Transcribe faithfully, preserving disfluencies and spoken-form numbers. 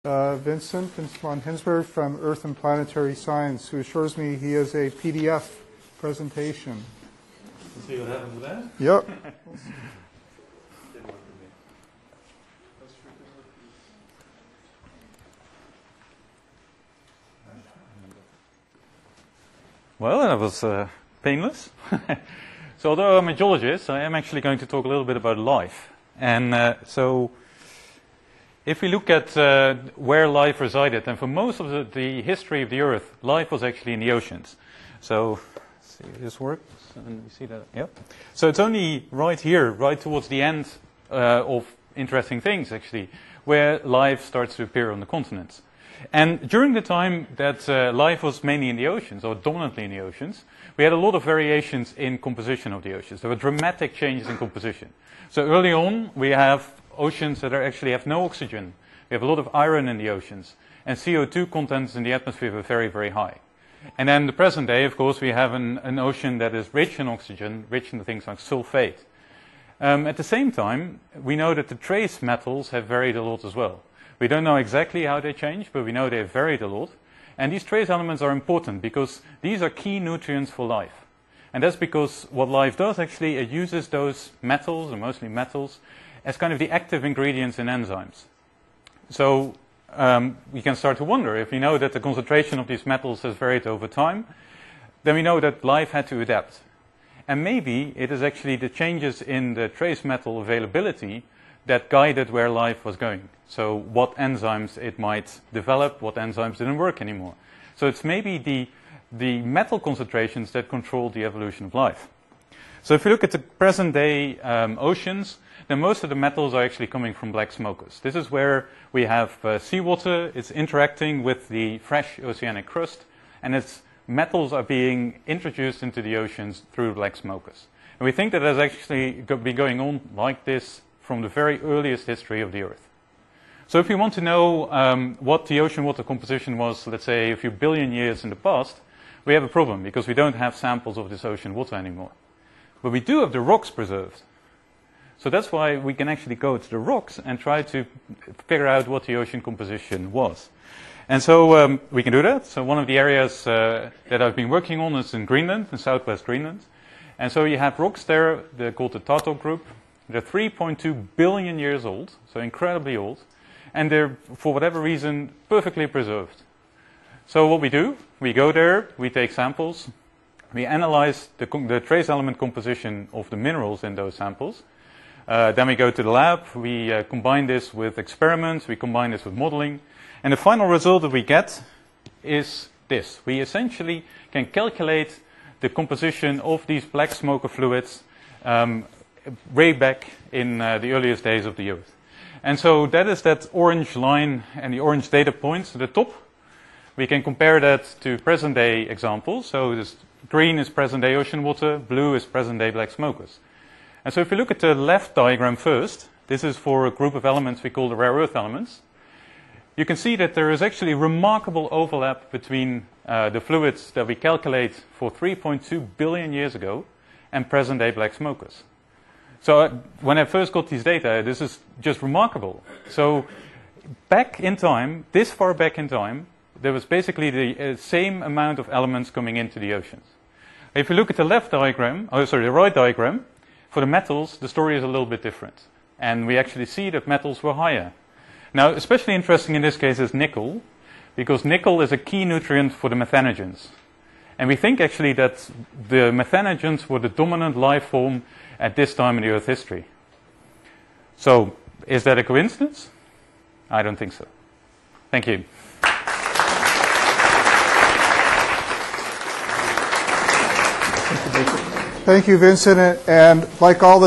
Uh, Vincent, Vincent von Hinsberg from Earth and Planetary Science, who assures me he has a P D F presentation. Let's see what happens with that. Yep. Well, that was uh, painless. So although I'm a geologist, I am actually going to talk a little bit about life. And uh, so if we look at uh, where life resided, and for most of the, the history of the Earth, life was actually in the oceans. So, let's see if this works. And you see that? Yep. So it's only right here, right towards the end uh, of interesting things, actually, where life starts to appear on the continents. And during the time that uh, life was mainly in the oceans, or dominantly in the oceans, we had a lot of variations in composition of the oceans. There were dramatic changes in composition. So early on, we have oceans that are actually have no oxygen. We have a lot of iron in the oceans. And C O two contents in the atmosphere were very, very high. And then the present day, of course, we have an, an ocean that is rich in oxygen, rich in things like sulfate. Um, at the same time, we know that the trace metals have varied a lot as well. We don't know exactly how they change, but we know they've varied a lot. And these trace elements are important because these are key nutrients for life. And that's because what life does actually, it uses those metals, and mostly metals, as kind of the active ingredients in enzymes. So um, we can start to wonder, if we know that the concentration of these metals has varied over time, then we know that life had to adapt. And maybe it is actually the changes in the trace metal availability that guided where life was going. So what enzymes it might develop, what enzymes didn't work anymore. So it's maybe the, the metal concentrations that controlled the evolution of life. So if you look at the present day um, oceans, then most of the metals are actually coming from black smokers. This is where we have uh, seawater, it's interacting with the fresh oceanic crust, and its metals are being introduced into the oceans through black smokers. And we think that has actually been going on like this from the very earliest history of the Earth. So if we want to know um, what the ocean water composition was, let's say a few billion years in the past, we have a problem because we don't have samples of this ocean water anymore. But we do have the rocks preserved. So that's why we can actually go to the rocks and try to figure out what the ocean composition was. And so um, we can do that. So one of the areas uh, that I've been working on is in Greenland, in southwest Greenland. And so you have rocks there, they're called the Tato group. They're three point two billion years old, so incredibly old. And they're, for whatever reason, perfectly preserved. So what we do, we go there, we take samples, we analyze the, the trace element composition of the minerals in those samples. Uh, then we go to the lab, we uh, combine this with experiments, we combine this with modeling. And the final result that we get is this. We essentially can calculate the composition of these black smoker fluids um, way back in uh, the earliest days of the Earth. And so that is that orange line and the orange data points at the top. We can compare that to present day examples. So this green is present day ocean water, blue is present day black smokers. And so if you look at the left diagram first, this is for a group of elements we call the rare earth elements. You can see that there is actually remarkable overlap between uh, the fluids that we calculate for three point two billion years ago and present day black smokers. So uh, when I first got these data, this is just remarkable. So back in time, this far back in time, there was basically the uh, same amount of elements coming into the oceans. If you look at the left diagram, oh sorry, the right diagram, for the metals, the story is a little bit different. And we actually see that metals were higher. Now, especially interesting in this case is nickel, because nickel is a key nutrient for the methanogens. And we think actually that the methanogens were the dominant life form at this time in the Earth history. So, is that a coincidence? I don't think so. Thank you. Thank you, Vincent. And like all the